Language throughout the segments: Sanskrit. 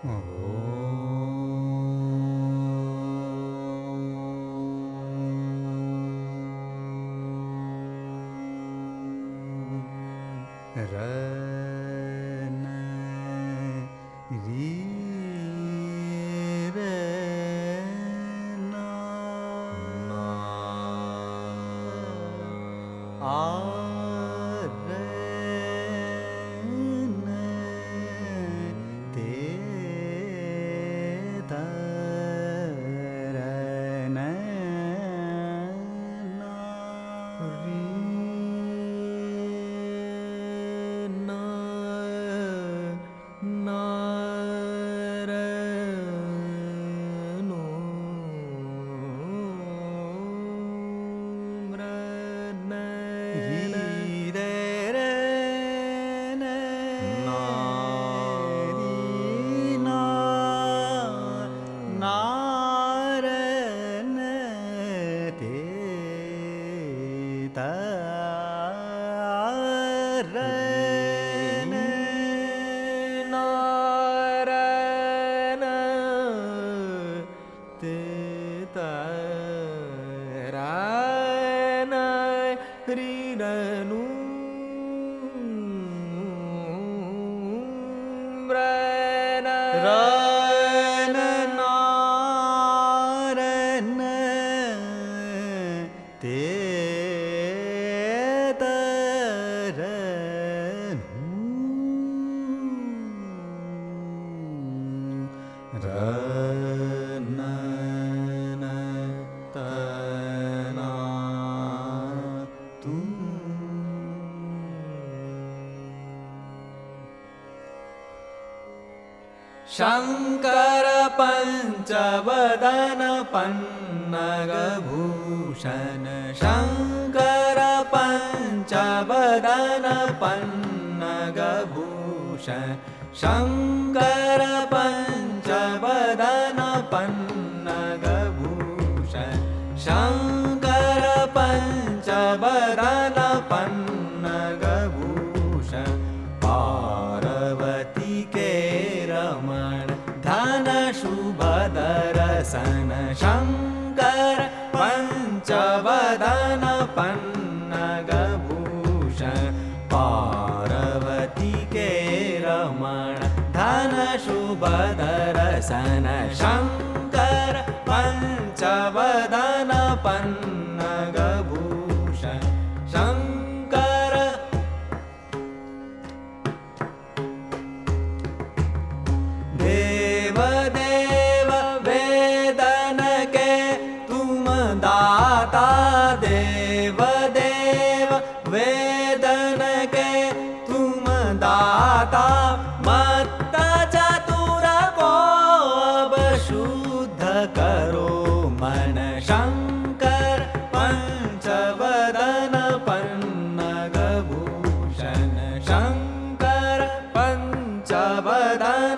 शंकर पंचवदन पन्नगभूषण शंकर पंचवदन पन्नगभूषण शंकर पंचवदन पन्नगभूषण शंकर पंचवदन पन्नगभूषण पार्वती के रमण धन शुभ दर्शन शंकर पंचवदन पन्नगभूषण पार्वती के रमण धन शुभ दर्शन शंकर पंचवदन पन्नगभूषण शंकर देव देव वेदन के तुम दाता देव देव वेदन के तुम दाता मत्त चतुर को अब शुद्ध करो मन शंकर पंचवदन पन्नगभूषण शंकर पंचवदन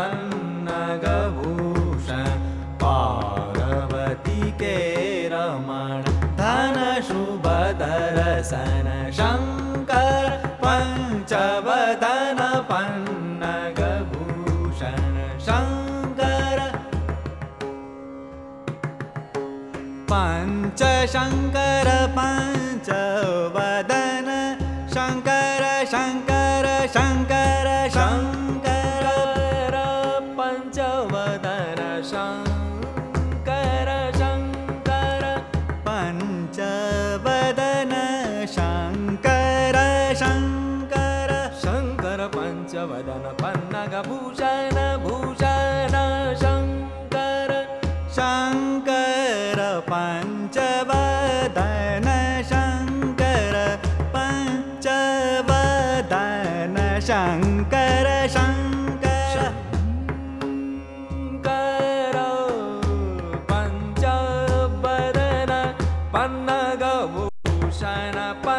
पन्नगभूषण पार्वती के रमण धन शुभ दर्शन शंकर पंचवदन पन्नगभूषण शंकर पंच शंकर पंचवदन शंकर शंकर शंकर शंकर पंचवदन शंकर शंकर पंचवदन शंकर शंकर शंकर पंचवदन पन्नगभूषण भूषण शंकर शंकर पंचवदन शंकर पंचवदन शंकर शंकर शंकर पंचवदन पन्नगभूषण